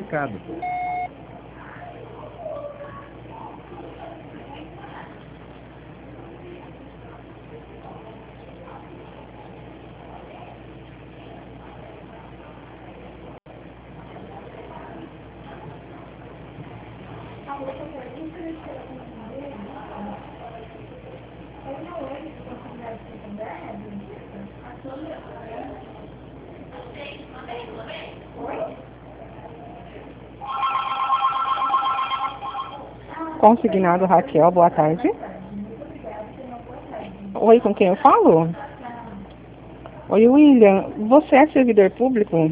certificado. Consignado Raquel, boa tarde. Oi, com quem eu falo? Oi, William, você é servidor público?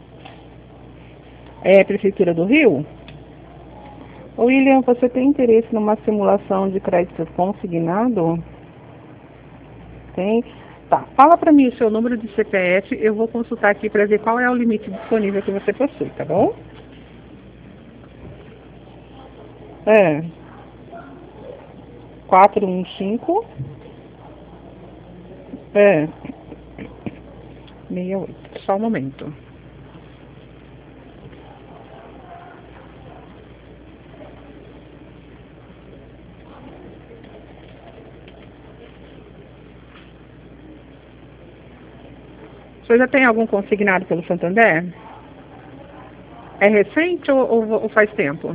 É Prefeitura do Rio? William, você tem interesse numa simulação de crédito consignado? Tem? Tá, fala para mim o seu número de CPF, eu vou consultar aqui para ver qual é o limite disponível que você possui, tá bom? É. 415 é 68. Só um momento. Você já tem algum consignado pelo Santander? É recente ou faz tempo?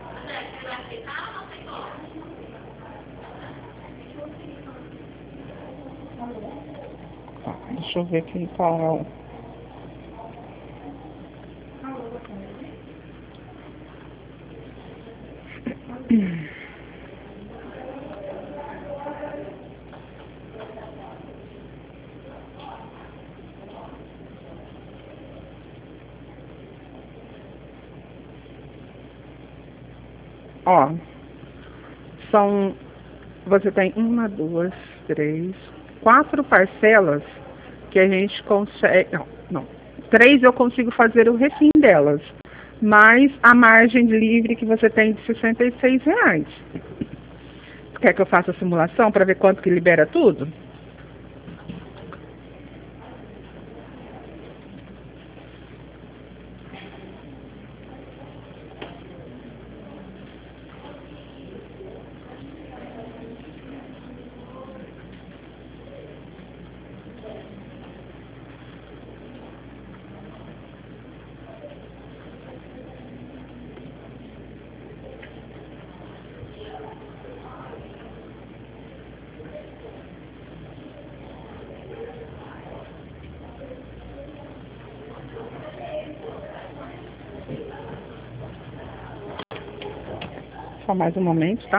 Tá, deixa eu ver aqui qual é o... Ó, são... Você tem uma, duas, três, quatro parcelas que a gente consegue... Não. Três eu consigo fazer o refim delas. Mais a margem livre que você tem de R$ 66. Quer que eu faça a simulação para ver quanto que libera tudo? Só mais um momento, tá?